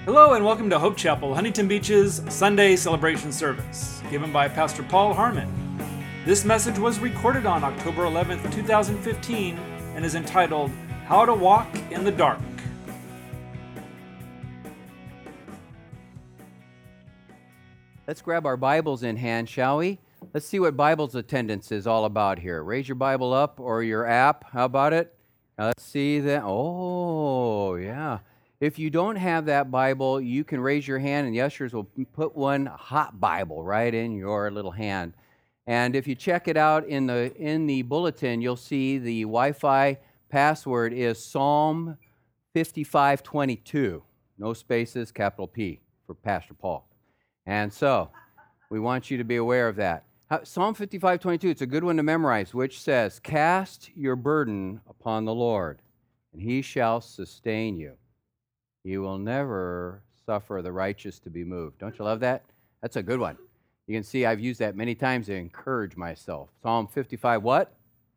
Hello and welcome to Hope Chapel, Huntington Beach's Sunday celebration service, given by Pastor Paul Harmon. This message was recorded on October 11th, 2015, and is entitled, How to Walk in the Dark. Let's grab our Bibles in hand, shall we? Let's see what Bible's attendance is all about here. Raise your Bible up or your app. How about it? Now let's see that. Oh, yeah. If you don't have that Bible, you can raise your hand, and the ushers will put one hot Bible right in your little hand. And if you check it out in the bulletin, you'll see the Wi-Fi password is Psalm 5522. No spaces, capital P for Pastor Paul. And so we want you to be aware of that. Psalm 55:22, it's a good one to memorize, which says, "Cast your burden upon the Lord, and he shall sustain you. He will never suffer the righteous to be moved." Don't you love that? That's a good one. You can see I've used that many times to encourage myself. Psalm 55, what?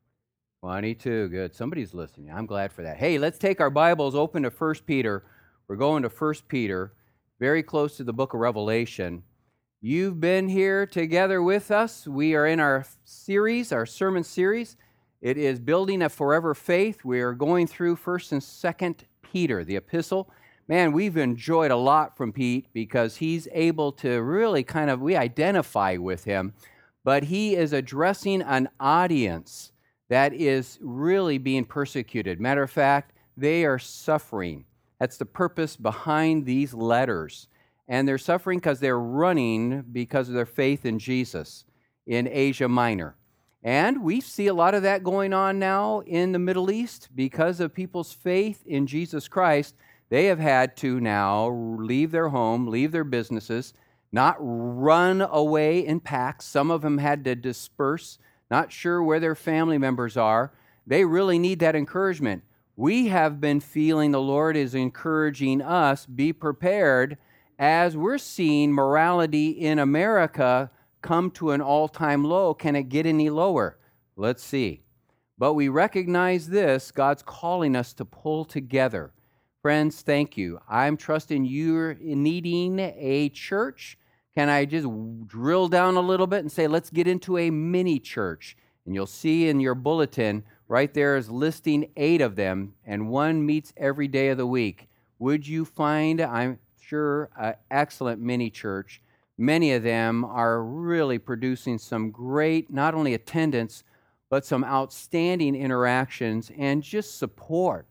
22, good. Somebody's listening. I'm glad for that. Hey, let's take our Bibles open to 1 Peter. We're going to 1 Peter, very close to the book of Revelation. You've been here together with us. We are in our series, our sermon series. It is Building a Forever Faith. We are going through 1st and 2nd Peter, the epistle. Man, we've enjoyed a lot from Pete because he's able to really we identify with him, but he is addressing an audience that is really being persecuted. Matter of fact, they are suffering. That's the purpose behind these letters. And they're suffering because they're running because of their faith in Jesus in Asia Minor. And we see a lot of that going on now in the Middle East because of people's faith in Jesus Christ. They have had to now leave their home, leave their businesses, not run away in packs. Some of them had to disperse, not sure where their family members are. They really need that encouragement. We have been feeling the Lord is encouraging us, be prepared, as we're seeing morality in America come to an all-time low. Can it get any lower? Let's see. But we recognize this, God's calling us to pull together. Friends, thank you. I'm trusting you're needing a church. Can I just drill down a little bit and say, let's get into a mini church? And you'll see in your bulletin, right there is listing 8 of them, and one meets every day of the week. Would you find, I'm sure, an excellent mini church? Many of them are really producing some great, not only attendance, but some outstanding interactions and just support.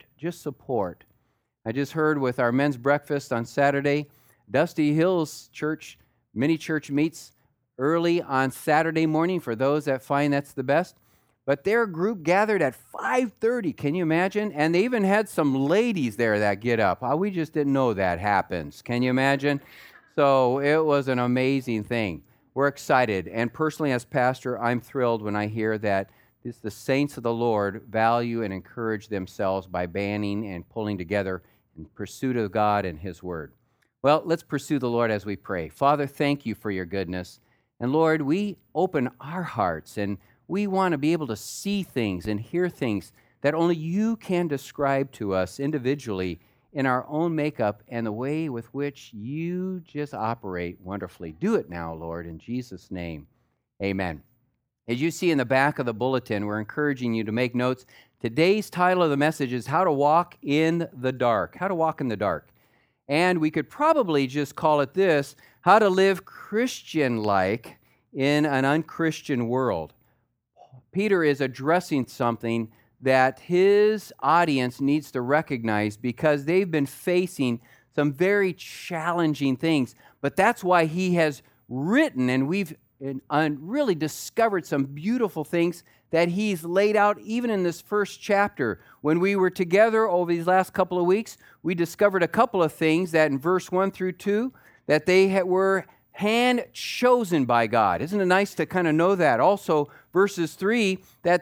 I just heard with our men's breakfast on Saturday, Dusty Hills Church, mini church meets early on Saturday morning for those that find that's the best. But their group gathered at 5:30. Can you imagine? And they even had some ladies there that get up. We just didn't know that happens. Can you imagine? So it was an amazing thing. We're excited. And personally, as pastor, I'm thrilled when I hear that the saints of the Lord value and encourage themselves by banding and pulling together in pursuit of God and His Word. Well, let's pursue the Lord as we pray. Father, thank you for your goodness. And Lord, we open our hearts and we want to be able to see things and hear things that only you can describe to us individually in our own makeup and the way with which you just operate wonderfully. Do it now, Lord, in Jesus' name. Amen. As you see in the back of the bulletin, we're encouraging you to make notes. Today's title of the message is How to Walk in the Dark. How to walk in the dark. And we could probably just call it this, How to Live Christian-like in an Unchristian World. Peter is addressing something that his audience needs to recognize because they've been facing some very challenging things. But that's why he has written, and we've really discovered some beautiful things that he's laid out even in this first chapter. When we were together over these last couple of weeks, we discovered a couple of things that in verse 1 through 2, that they were hand-chosen by God. Isn't it nice to kind of know that? Also, verses 3, that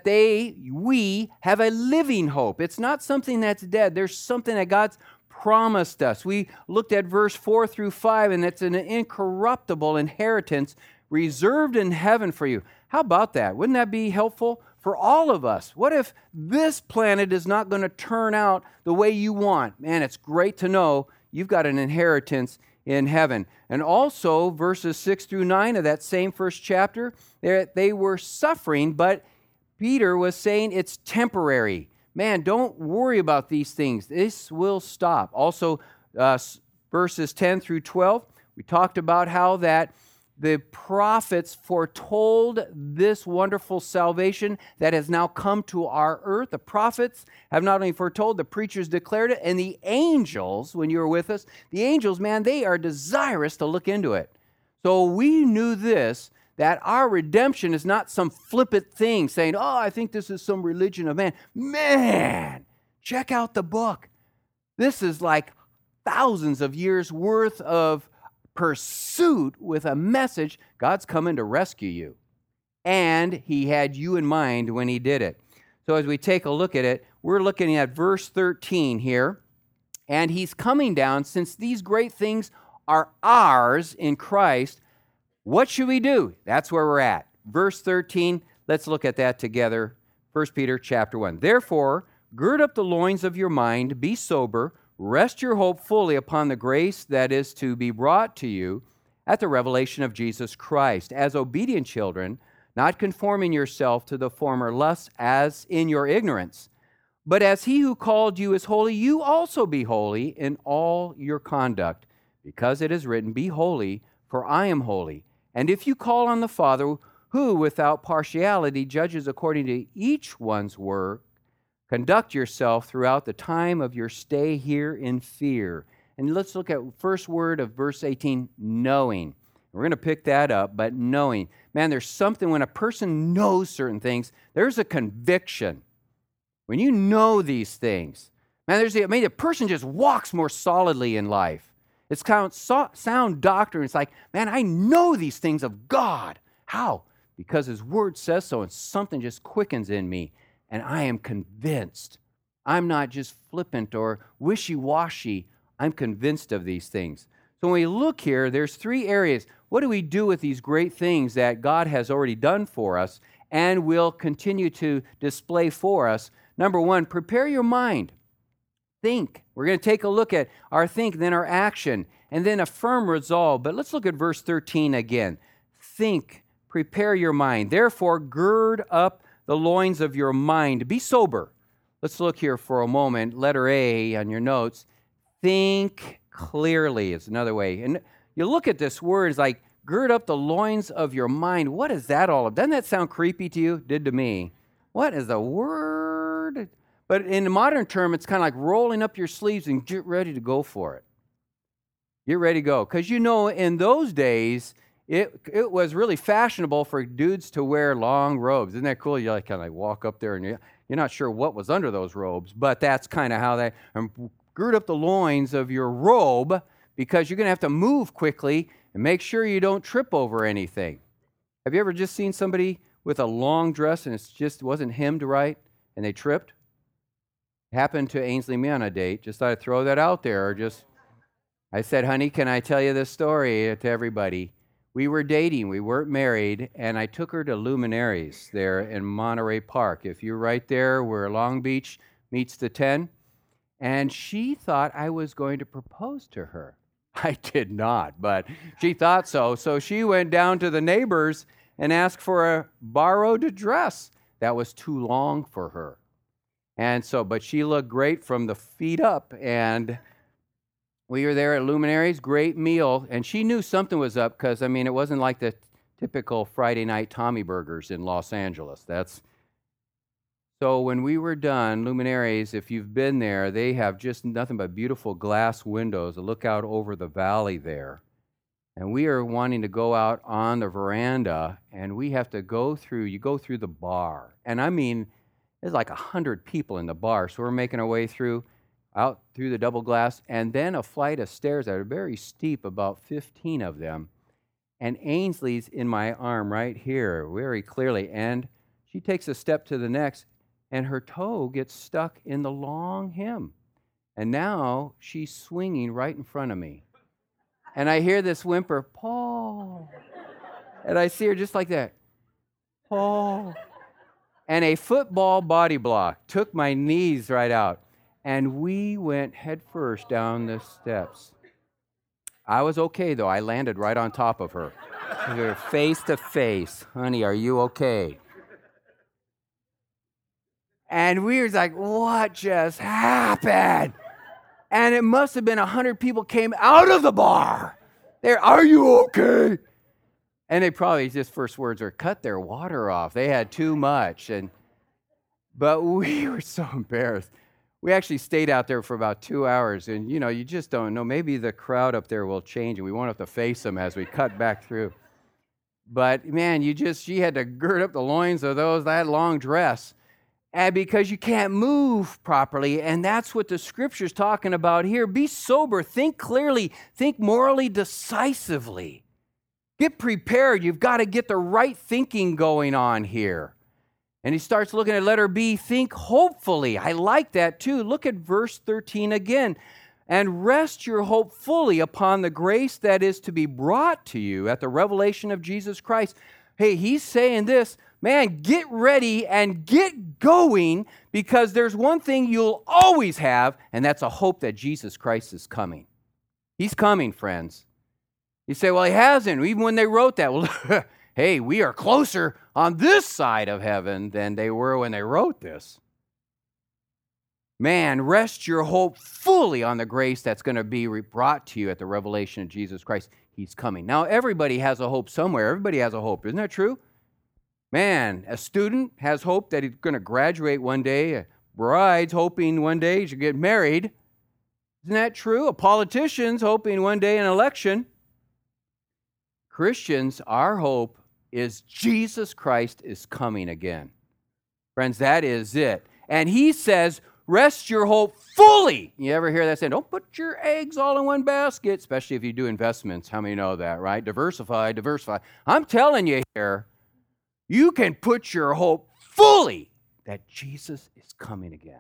we have a living hope. It's not something that's dead. There's something that God's promised us. We looked at verse 4 through 5, and it's an incorruptible inheritance reserved in heaven for you. How about that? Wouldn't that be helpful for all of us? What if this planet is not going to turn out the way you want? Man, it's great to know you've got an inheritance in heaven. And also, verses 6 through 9 of that same first chapter, they were suffering, but Peter was saying it's temporary. Man, don't worry about these things. This will stop. Also, verses 10 through 12, we talked about how that the prophets foretold this wonderful salvation that has now come to our earth. The prophets have not only foretold, the preachers declared it, and the angels, when you were with us, the angels, man, they are desirous to look into it. So we knew this, that our redemption is not some flippant thing saying, oh, I think this is some religion of man. Man, check out the book. This is like thousands of years worth of pursuit with a message. God's coming to rescue you. And he had you in mind when he did it. So as we take a look at it, we're looking at verse 13 here. And he's coming down. Since these great things are ours in Christ, what should we do? That's where we're at. Verse 13, let's look at that together. 1 Peter chapter 1. Therefore, gird up the loins of your mind, be sober, rest your hope fully upon the grace that is to be brought to you at the revelation of Jesus Christ. As obedient children, not conforming yourself to the former lusts as in your ignorance, but as he who called you is holy, you also be holy in all your conduct, because it is written, be holy, for I am holy. And if you call on the Father, who without partiality judges according to each one's work, conduct yourself throughout the time of your stay here in fear. And let's look at first word of verse 18, knowing. We're going to pick that up, but knowing. Man, there's something when a person knows certain things, there's a conviction. When you know these things, man, the person just walks more solidly in life. It's kind of sound doctrine. It's like, man, I know these things of God. How? Because his word says so, and something just quickens in me. And I am convinced. I'm not just flippant or wishy-washy. I'm convinced of these things. So when we look here, there's three areas. What do we do with these great things that God has already done for us and will continue to display for us? Number one, prepare your mind. Think. We're going to take a look at our think, then our action, and then a firm resolve. But let's look at verse 13 again. Think. Prepare your mind. Therefore, gird up the loins of your mind. Be sober. Let's look here for a moment. Letter A on your notes. Think clearly is another way. And you look at this word, it's like, gird up the loins of your mind. What is that all about? Doesn't that sound creepy to you? It did to me. What is the word? But in the modern term, it's kind of like rolling up your sleeves and get ready to go for it. Get ready to go. Because you know, in those days, it was really fashionable for dudes to wear long robes. Isn't that cool? You like kind of like walk up there and you're not sure what was under those robes, but that's kind of how gird up the loins of your robe, because you're going to have to move quickly and make sure you don't trip over anything. Have you ever just seen somebody with a long dress and it just wasn't hemmed right and they tripped? It happened to Ainsley me on a date. Just thought I'd throw that out there. I said, honey, can I tell you this story to everybody? We were dating, we weren't married, and I took her to Luminaries there in Monterey Park. If you're right there where Long Beach meets the 10, and she thought I was going to propose to her. I did not, but she thought so. So she went down to the neighbors and asked for a borrowed dress. That was too long for her. But she looked great from the feet up, and we were there at Luminaries, great meal, and she knew something was up because, it wasn't like the typical Friday night Tommy Burgers in Los Angeles. So when we were done, Luminaries, if you've been there, they have just nothing but beautiful glass windows that look out over the valley there. And we are wanting to go out on the veranda, and we have to go through the bar. And there's like 100 people in the bar, so we're making our way out through the double glass, and then a flight of stairs that are very steep, about 15 of them. And Ainsley's in my arm right here, very clearly. And she takes a step to the next, and her toe gets stuck in the long hem. And now she's swinging right in front of me. And I hear this whimper, Paul. And I see her just like that, Paul. And a football body block took my knees right out. And we went headfirst down the steps. I was okay, though. I landed right on top of her. We were face to face. Honey, are you okay? And we were like, what just happened? And it must have been 100 people came out of the bar. There, are you okay? And they probably just first words were, cut their water off. They had too much. But we were so embarrassed. We actually stayed out there for about 2 hours. And, you just don't know. Maybe the crowd up there will change and we won't have to face them as we cut back through. But, man, she had to gird up the loins of that long dress. And because you can't move properly, and that's what the Scripture's talking about here. Be sober, think clearly, think morally decisively. Get prepared. You've got to get the right thinking going on here. And he starts looking at letter B, think hopefully. I like that too. Look at verse 13 again. And rest your hope fully upon the grace that is to be brought to you at the revelation of Jesus Christ. Hey, he's saying this, man, get ready and get going, because there's one thing you'll always have, and that's a hope that Jesus Christ is coming. He's coming, friends. You say, well, he hasn't. Even when they wrote that, well, hey, we are closer on this side of heaven than they were when they wrote this. Man, rest your hope fully on the grace that's going to be brought to you at the revelation of Jesus Christ. He's coming. Now, everybody has a hope somewhere. Everybody has a hope. Isn't that true? Man, a student has hope that he's going to graduate one day. A bride's hoping one day she'll get married. Isn't that true? A politician's hoping one day an election. Christians, our hope is Jesus Christ is coming again. Friends, that is it. And he says, rest your hope fully. You ever hear that saying, don't put your eggs all in one basket, especially if you do investments. How many know that, right? Diversify. I'm telling you here, you can put your hope fully that Jesus is coming again.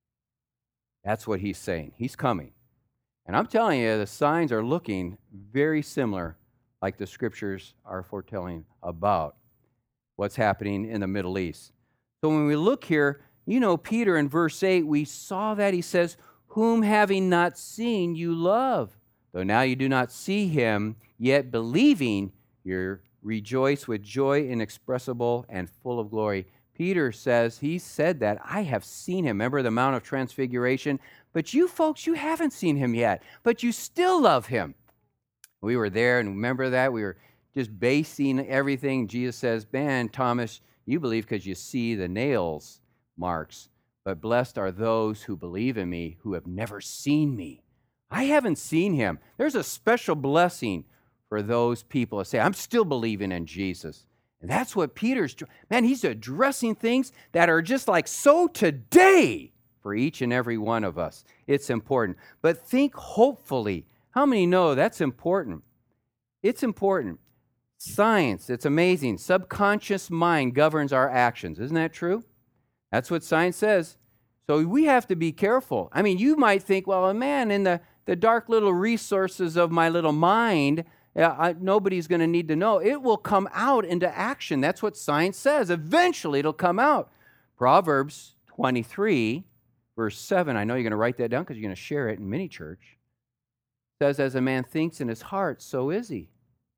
That's what he's saying. He's coming. And I'm telling you, the signs are looking very similar, like the Scriptures are foretelling about what's happening in the Middle East. So when we look here, Peter in verse 8, we saw that he says, whom having not seen you love. Though now you do not see him, yet believing you rejoice with joy inexpressible and full of glory. Peter says, he said that, I have seen him. Remember the Mount of Transfiguration? But you folks, you haven't seen him yet, but you still love him. We were there, and remember that? We were just basing everything. Jesus says, man, Thomas, you believe because you see the nails marks, but blessed are those who believe in me, who have never seen me. I haven't seen him. There's a special blessing for those people that say, I'm still believing in Jesus. And that's what Peter's, man, he's addressing things that are just like so today for each and every one of us. It's important. But think hopefully. How many know that's important? It's important. Science, it's amazing. Subconscious mind governs our actions. Isn't that true? That's what science says. So we have to be careful. I mean, you might think, well, man, in the dark little resources of my little mind, nobody's going to need to know. It will come out into action. That's what science says. Eventually, it'll come out. Proverbs 23, verse 7. I know you're going to write that down because you're going to share it in mini church. Says, as a man thinks in his heart, so is he.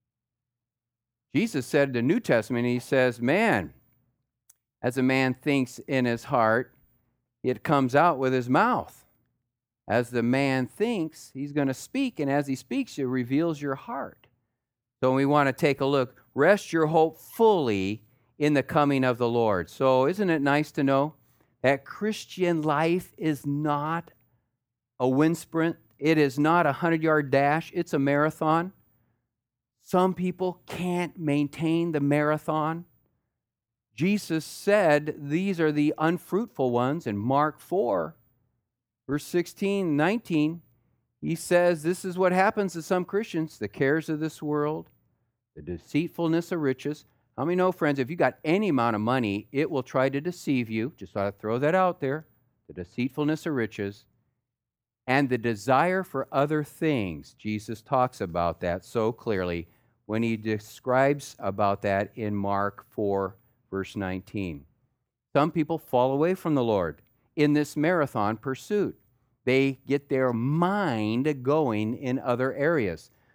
Jesus said in the New Testament, he says, man, as a man thinks in his heart, it comes out with his mouth. As the man thinks, he's going to speak, and as he speaks, it reveals your heart. So we want to take a look. Rest your hope fully in the coming of the Lord. So isn't it nice to know that Christian life is not a wind sprint? It is not a 100-yard dash. It's a marathon. Some people can't maintain the marathon. Jesus said these are the unfruitful ones in Mark 4, verse 16, 19. He says this is what happens to some Christians, the cares of this world, the deceitfulness of riches. How many know, friends, if you got any amount of money, it will try to deceive you. Just thought I'd throw that out there. The deceitfulness of riches and the desire for other things. Jesus talks about that so clearly when he describes about that in Mark 4, verse 19. Some people fall away from the Lord in this marathon pursuit. They get their mind going in other areas.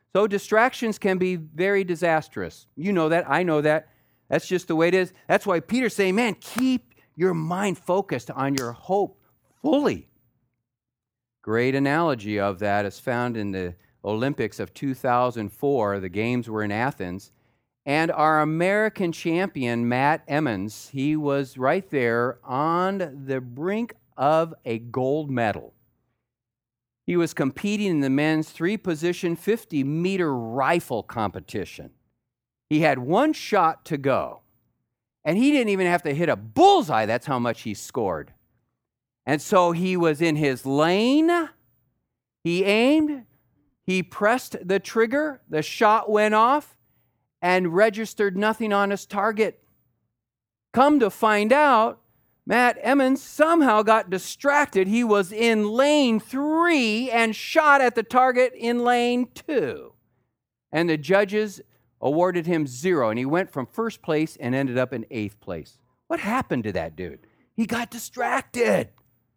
So distractions can be very disastrous. You know that. I know that. That's just the way it is. That's why Peter's saying, man, keep your mind focused on your hope fully. Great analogy of that is found in the Olympics of 2004. The games were in Athens. And our American champion, Matt Emmons, he was right there on the brink of a gold medal. He was competing in the men's three-position 50-meter rifle competition. He had one shot to go, and he didn't even have to hit a bullseye. That's how much he scored. And so he was in his lane. He aimed. He pressed the trigger. The shot went off and registered nothing on his target. Come to find out, Matt Emmons somehow got distracted. He was in lane 3 and shot at the target in lane 2. And the judges awarded him 0, and he went from first place and ended up in 8th place. What happened to that dude? He got distracted.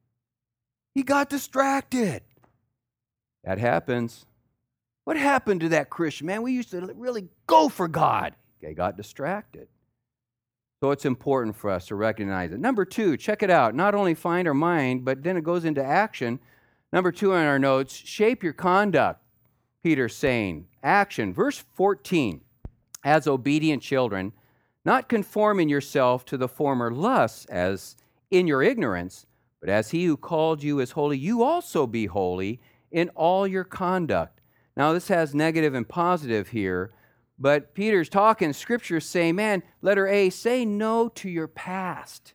He got distracted. That happens. What happened to that Christian? Man, we used to really go for God. They got distracted. So it's important for us to recognize it. Number 2, check it out. Not only find our mind, but then it goes into action. Number 2 in our notes, shape your conduct, Peter's saying. Action. Verse 14, as obedient children, not conforming yourself to the former lusts as in your ignorance, but as he who called you is holy, you also be holy in all your conduct. Now, this has negative and positive here, but Peter's talking, Scripture's saying, man, letter A, say no to your past.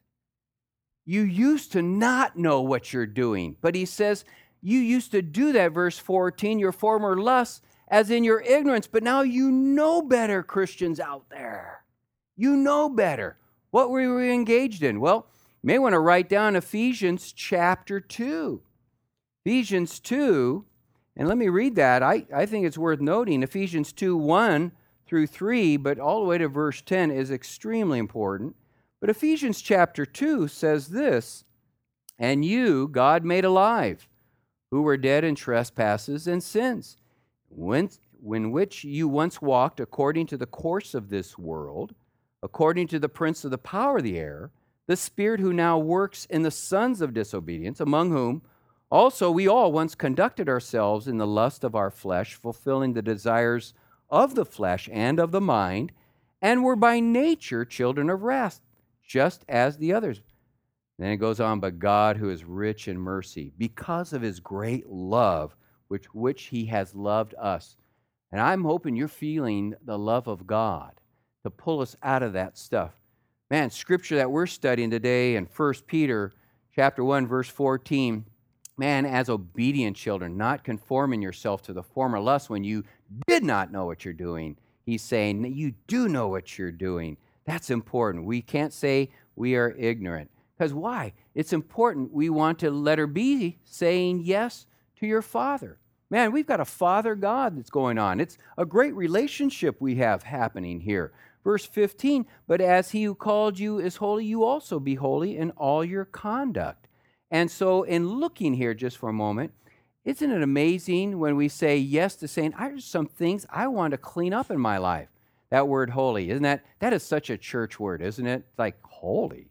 You used to not know what you're doing, but he says you used to do that, verse 14, your former lusts, as in your ignorance, but now you know better, Christians out there. You know better. What were we engaged in? Well, you may want to write down Ephesians chapter 2. Ephesians 2, and let me read that. I think it's worth noting. Ephesians 2, 1 through 3, but all the way to verse 10 is extremely important. But Ephesians chapter 2 says this, and you God made alive, who were dead in trespasses and sins, when which you once walked according to the course of this world, according to the prince of the power of the air, the spirit who now works in the sons of disobedience, among whom also we all once conducted ourselves in the lust of our flesh, fulfilling the desires of the flesh and of the mind, and were by nature children of wrath, just as the others. Then it goes on, but God, who is rich in mercy, because of his great love, which he has loved us. And I'm hoping you're feeling the love of God to pull us out of that stuff. Man, scripture that we're studying today in 1 Peter chapter 1, verse 14, man, as obedient children, not conforming yourself to the former lust when you did not know what you're doing. He's saying that you do know what you're doing. That's important. We can't say we are ignorant. Because why? It's important. We want to, letter B, saying yes to your Father. Man, we've got a Father God that's going on. It's a great relationship we have happening here. Verse 15, but as he who called you is holy, you also be holy in all your conduct. And so in looking here just for a moment, isn't it amazing when we say yes to saying, there's some things I want to clean up in my life? That word holy, isn't that is such a church word, isn't it? It's like holy.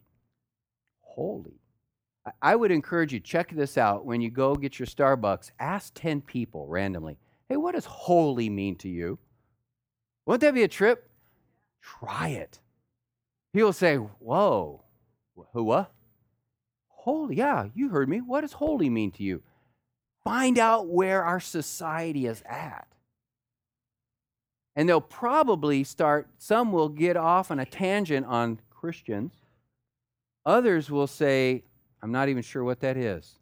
Holy. I would encourage you, check this out. When you go get your Starbucks, ask 10 people randomly, hey, what does holy mean to you? Won't that be a trip? Try it. People say, whoa, what? Holy, yeah, you heard me. What does holy mean to you? Find out where our society is at. And they'll probably start, some will get off on a tangent on Christians. Others will say, I'm not even sure what that is.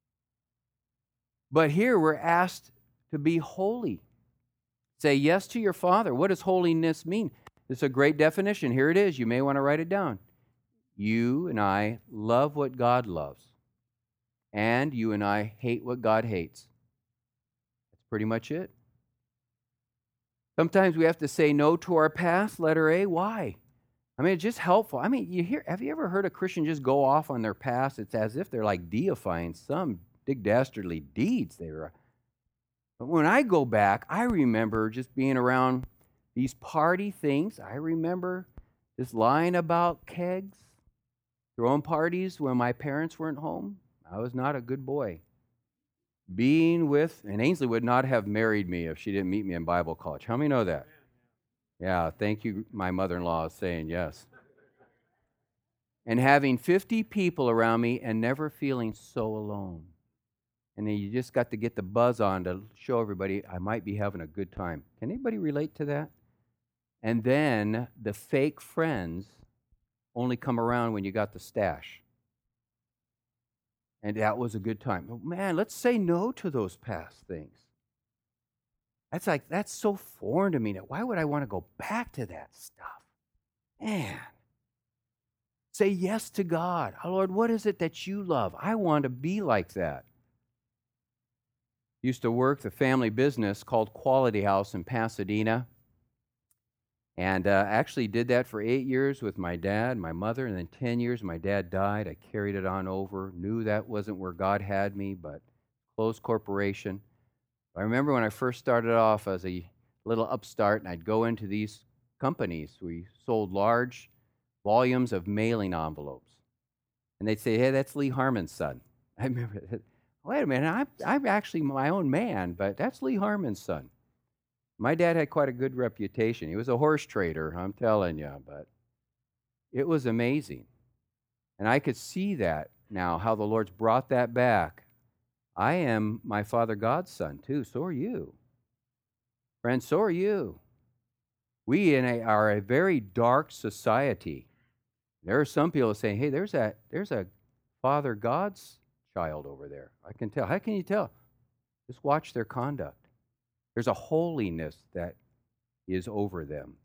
But here we're asked to be holy. Say yes to your Father. What does holiness mean? It's a great definition. Here it is. You may want to write it down. You and I love what God loves. And you and I hate what God hates. That's pretty much it. Sometimes we have to say no to our past, letter A. Why? I mean, it's just helpful. I mean, have you ever heard a Christian just go off on their past? It's as if they're like deifying some big dastardly deeds they were. But when I go back, I remember just being around these party things. I remember just lying about kegs, throwing parties when my parents weren't home. I was not a good boy. Being with, and Ainsley would not have married me if she didn't meet me in Bible college. How many know that? Yeah, thank you, my mother-in-law is saying yes. And having 50 people around me and never feeling so alone. And then you just got to get the buzz on to show everybody I might be having a good time. Can anybody relate to that? And then the fake friends only come around when you got the stash. And that was a good time. Oh, man, let's say no to those past things. That's so foreign to me now. Why would I want to go back to that stuff? Man. Say yes to God. Oh, Lord, what is it that you love? I want to be like that. Used to work the family business called Quality House in Pasadena. And actually did that for 8 years with my dad, my mother, and then 10 years my dad died. I carried it on over. Knew that wasn't where God had me, but closed corporation. I remember when I first started off as a little upstart, and I'd go into these companies. We sold large volumes of mailing envelopes. And they'd say, hey, that's Lee Harmon's son. I remember that. Wait a minute, I'm actually my own man, but that's Lee Harmon's son. My dad had quite a good reputation. He was a horse trader, I'm telling you, but it was amazing. And I could see that now, how the Lord's brought that back. I am my Father God's son, too. So are you. Friends, so are you. We are a very dark society. There are some people saying, hey, there's a Father God's child over there. I can tell. How can you tell? Just watch their conduct. There's a holiness that is over them.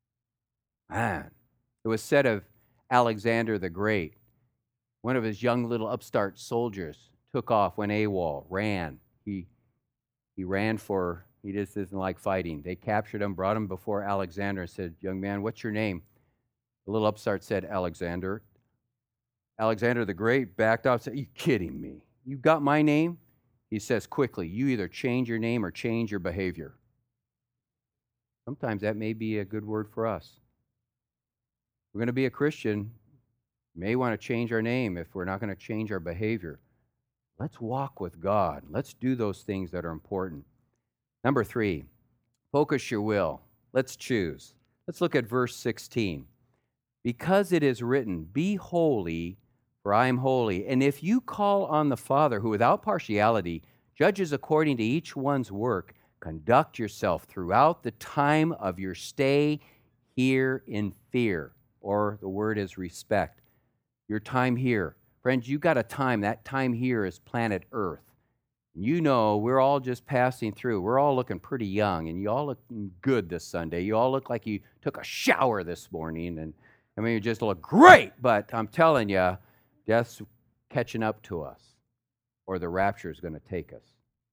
Man, it was said of Alexander the Great, one of his young little upstart soldiers took off, went AWOL, ran. He ran for, he just doesn't like fighting. They captured him, brought him before Alexander and said, young man, what's your name? The little upstart said, Alexander. Alexander the Great backed off and said, are you kidding me? You got my name? He says quickly, you either change your name or change your behavior. Sometimes that may be a good word for us. We're going to be a Christian. We may want to change our name if we're not going to change our behavior. Let's walk with God. Let's do those things that are important. Number 3, focus your will. Let's choose. Let's look at verse 16. Because it is written, be holy, for I am holy. And if you call on the Father, who without partiality judges according to each one's work, conduct yourself throughout the time of your stay here in fear, or the word is respect. Your time here. Friends, you got a time. That time here is planet Earth. You know, we're all just passing through. We're all looking pretty young, and you all look good this Sunday. You all look like you took a shower this morning, and I mean, you just look great, but I'm telling you, death's catching up to us, or the rapture is going to take us.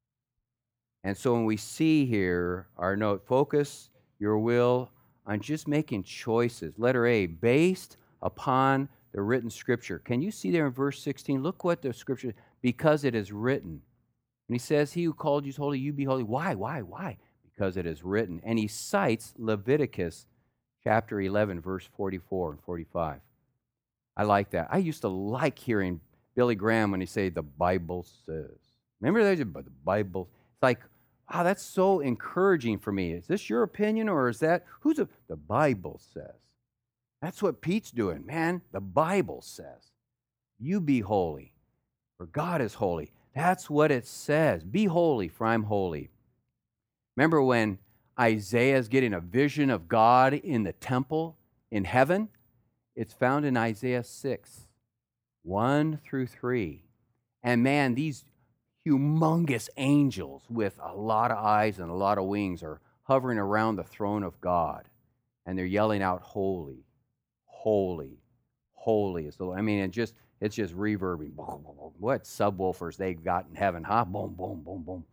And so when we see here our note, focus your will on just making choices. Letter A, based upon the written scripture. Can you see there in verse 16? Look what the scripture, because it is written. And he says, he who called you is holy, you be holy. Why? Because it is written. And he cites Leviticus chapter 11, verse 44 and 45. I like that. I used to like hearing Billy Graham when he say, the Bible says. Remember that? But the Bible, it's like, wow, that's so encouraging for me. Is this your opinion, or is that, the Bible says. That's what Pete's doing, man. The Bible says, you be holy, for God is holy. That's what it says. Be holy, for I'm holy. Remember when Isaiah's getting a vision of God in the temple in heaven? It's found in Isaiah 6, 1 through 3. And man, these humongous angels with a lot of eyes and a lot of wings are hovering around the throne of God. And they're yelling out, holy, holy, holy. So, I mean, it's just reverbing. Boom, boom, boom. What subwoofers they've got in heaven, huh? Boom, boom, boom, boom.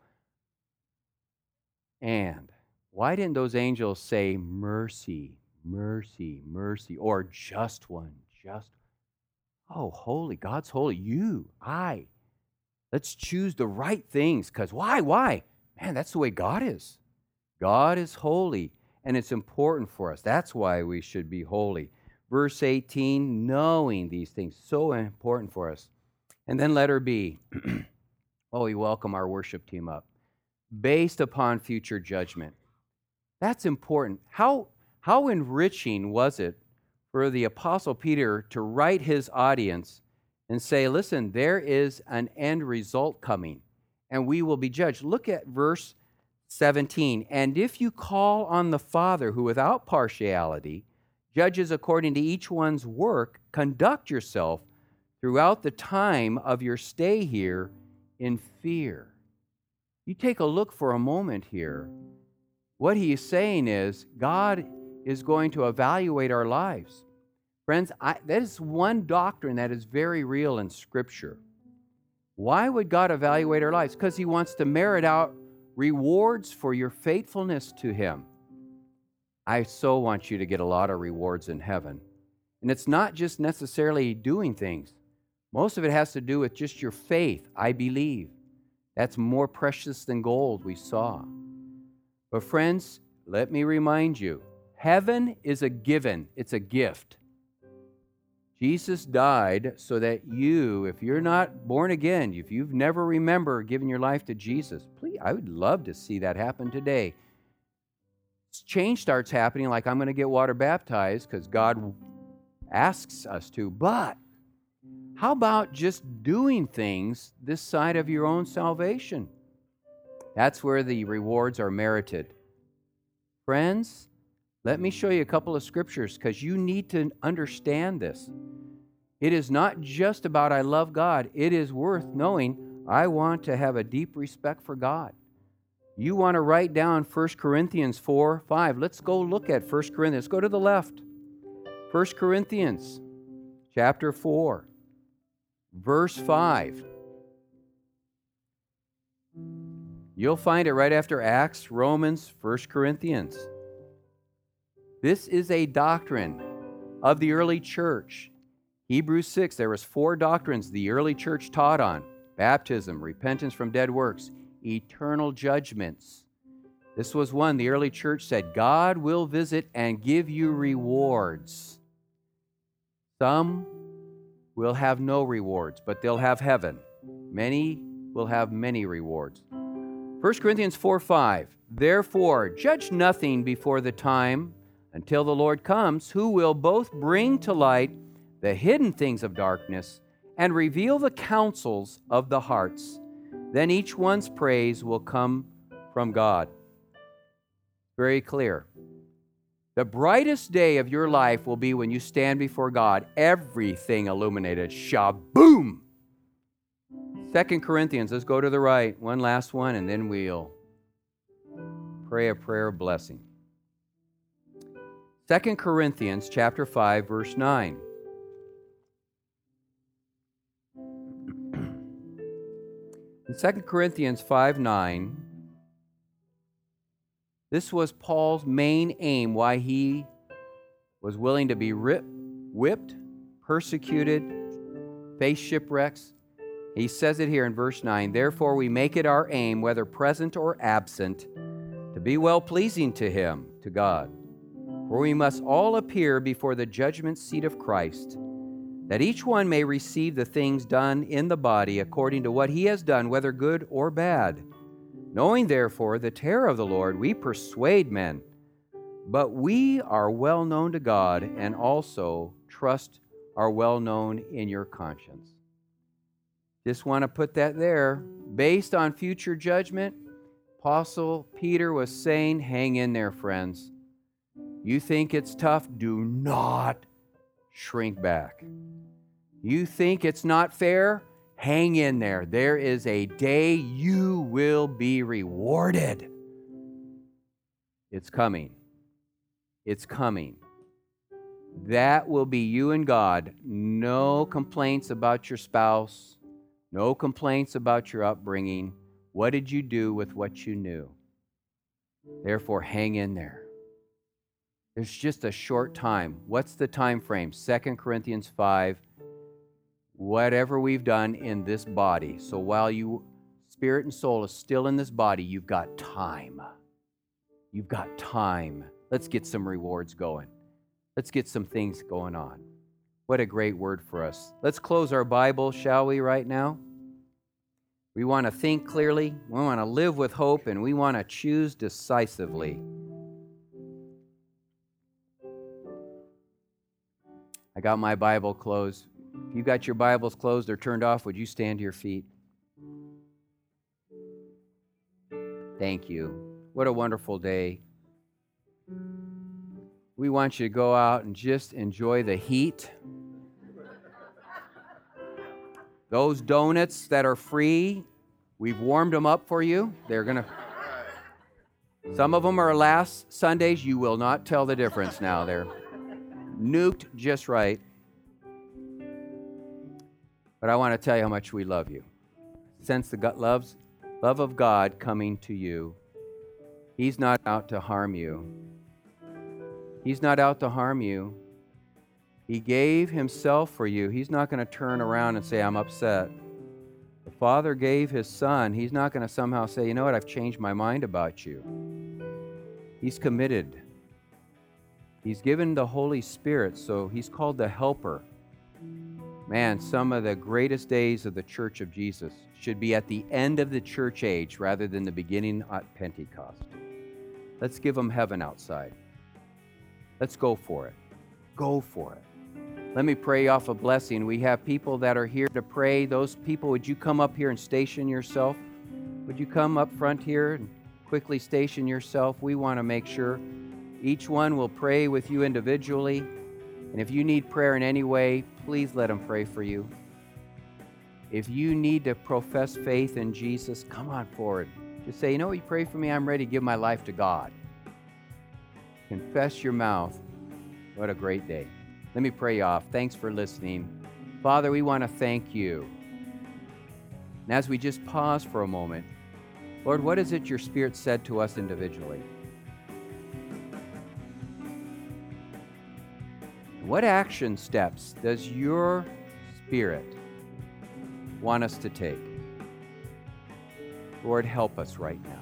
And why didn't those angels say mercy, mercy, mercy, or just one, just, oh, holy, God's holy, you, I. Let's choose the right things, because why? Man, that's the way God is. God is holy, and it's important for us. That's why we should be holy. Verse 18, knowing these things, so important for us. And then letter B. Oh, we welcome our worship team up. Based upon future judgment. That's important. How enriching was it for the Apostle Peter to write his audience and say, listen, there is an end result coming, and we will be judged. Look at verse 17. And if you call on the Father, who without partiality judges according to each one's work, conduct yourself throughout the time of your stay here in fear. You take a look for a moment here. What he is saying is God is going to evaluate our lives. Friends, that is one doctrine that is very real in Scripture. Why would God evaluate our lives? Because he wants to merit out rewards for your faithfulness to him. I so want you to get a lot of rewards in heaven. And it's not just necessarily doing things. Most of it has to do with just your faith. I believe. That's more precious than gold, we saw. But friends, let me remind you, heaven is a given. It's a gift. Jesus died so that you, if you're not born again, if you've never remembered giving your life to Jesus, please, I would love to see that happen today. Change starts happening, like I'm going to get water baptized because God asks us to. But how about just doing things this side of your own salvation? That's where the rewards are merited. Friends, let me show you a couple of scriptures because you need to understand this. It is not just about I love God. It is worth knowing I want to have a deep respect for God. You want to write down 1 Corinthians 4:5. Let's go look at 1 Corinthians. Go to the left. 1 Corinthians chapter 4, verse 5. You'll find it right after Acts, Romans, 1 Corinthians. This is a doctrine of the early church. Hebrews 6, there was 4 doctrines the early church taught on. Baptism, repentance from dead works, eternal judgments. This was one the early church said, God will visit and give you rewards. Some will have no rewards, but they'll have heaven. Many will have many rewards. 1 Corinthians 4:5. Therefore, judge nothing before the time until the Lord comes, who will both bring to light the hidden things of darkness and reveal the counsels of the hearts. Then each one's praise will come from God. Very clear. The brightest day of your life will be when you stand before God, everything illuminated. Shaboom! 2 Corinthians, let's go to the right. One last one, and then we'll pray a prayer of blessing. 2 Corinthians chapter 5, verse 9. In 2 Corinthians 5:9, this was Paul's main aim, why he was willing to be whipped, persecuted, face shipwrecks. He says it here in verse 9, therefore we make it our aim, whether present or absent, to be well-pleasing to him, to God. For we must all appear before the judgment seat of Christ, that each one may receive the things done in the body according to what he has done, whether good or bad. Knowing therefore the terror of the Lord, we persuade men, but we are well known to God, and also trust are well known in your conscience. Just want to put that there. Based on future judgment, Apostle Peter was saying, hang in there, friends. You think it's tough? Do not shrink back. You think it's not fair? Hang in there. There is a day you will be rewarded. It's coming. It's coming. That will be you and God. No complaints about your spouse. No complaints about your upbringing. What did you do with what you knew? Therefore, hang in there. There's just a short time. What's the time frame? 2 Corinthians 5. Whatever we've done in this body. So while you spirit and soul is still in this body, you've got time. You've got time. Let's get some rewards going. Let's get some things going on. What a great word for us. Let's close our Bible, shall we, right now? We want to think clearly, we want to live with hope, and we want to choose decisively. I got my Bible closed. If you got your Bibles closed or turned off, would you stand to your feet? Thank you. What a wonderful day. We want you to go out and just enjoy the heat. Those donuts that are free, we've warmed them up for you. Some of them are last Sundays. You will not tell the difference now. They're nuked just right. But I want to tell you how much we love you. Sense the love of God coming to you. He's not out to harm you. He's not out to harm you. He gave himself for you. He's not going to turn around and say, I'm upset. The Father gave his Son. He's not going to somehow say, you know what, I've changed my mind about you. He's committed. He's given the Holy Spirit, so he's called the Helper. Man, some of the greatest days of the Church of Jesus should be at the end of the church age rather than the beginning at Pentecost. Let's give them heaven outside. Let's go for it. Go for it. Let me pray off a blessing. We have people that are here to pray. Those people, would you come up here and station yourself? Would you come up front here and quickly station yourself? We want to make sure each one will pray with you individually. And if you need prayer in any way, please let them pray for you. If you need to profess faith in Jesus, come on forward. Just say, you know what, you pray for me, I'm ready to give my life to God. Confess your mouth. What a great day. Let me pray you off. Thanks for listening. Father, we want to thank you. And as we just pause for a moment, Lord, what is it your Spirit said to us individually? What action steps does your Spirit want us to take? Lord, help us right now.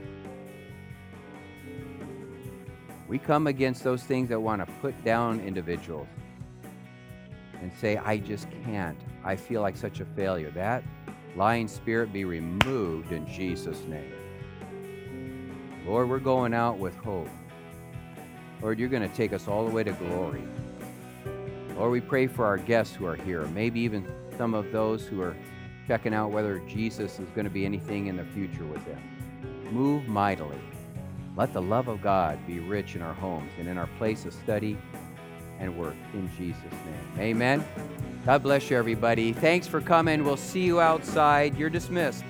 We come against those things that want to put down individuals and say, I just can't. I feel like such a failure. That lying spirit be removed in Jesus' name. Lord, we're going out with hope. Lord, you're going to take us all the way to glory. Lord, we pray for our guests who are here, maybe even some of those who are checking out whether Jesus is going to be anything in the future with them. Move mightily. Let the love of God be rich in our homes and in our place of study and work in Jesus' name. Amen. God bless you, everybody. Thanks for coming. We'll see you outside. You're dismissed.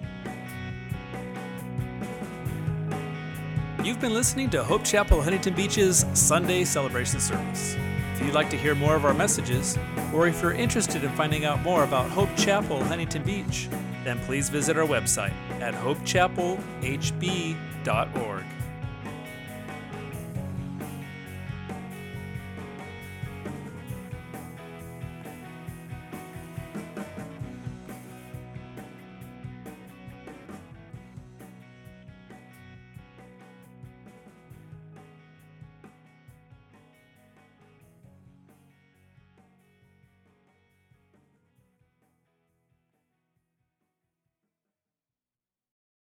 You've been listening to Hope Chapel Huntington Beach's Sunday celebration service. If you'd like to hear more of our messages, or if you're interested in finding out more about Hope Chapel Huntington Beach, then please visit our website at hopechapelhb.org.